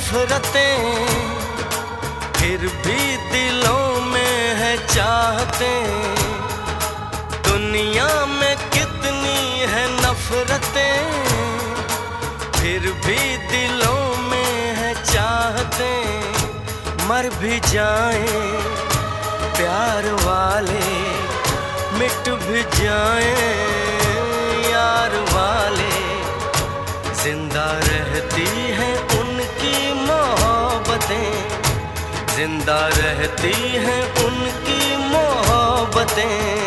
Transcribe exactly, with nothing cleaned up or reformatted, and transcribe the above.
नफरतें, फिर भी दिलों में है चाहतें। दुनिया में कितनी है नफरतें, फिर भी दिलों में है चाहतें। मर भी जाएं प्यार वाले, मिट भी जाएं यार वाले, जिंदा रहती हैं उनकी मोहब्बतें, जिंदा रहती हैं उनकी मोहब्बतें।